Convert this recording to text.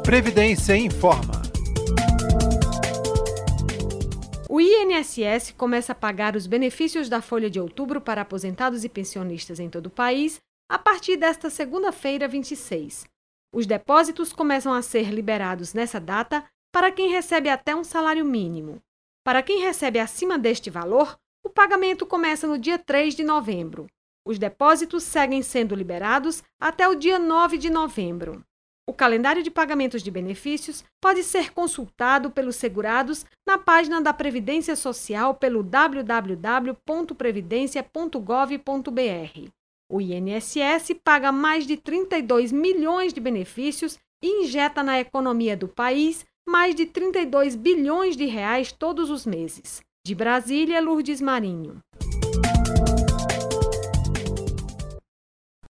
Previdência informa. O INSS começa a pagar os benefícios da folha de outubro para aposentados e pensionistas em todo o país a partir desta segunda-feira, 26. Os depósitos começam a ser liberados nessa data para quem recebe até um salário mínimo. Para quem recebe acima deste valor, o pagamento começa no dia 3 de novembro. Os depósitos seguem sendo liberados até o dia 9 de novembro. O calendário de pagamentos de benefícios pode ser consultado pelos segurados na página da Previdência Social pelo www.previdencia.gov.br. O INSS paga mais de 32 milhões de benefícios e injeta na economia do país mais de 32 bilhões de reais todos os meses. De Brasília, Lourdes Marinho.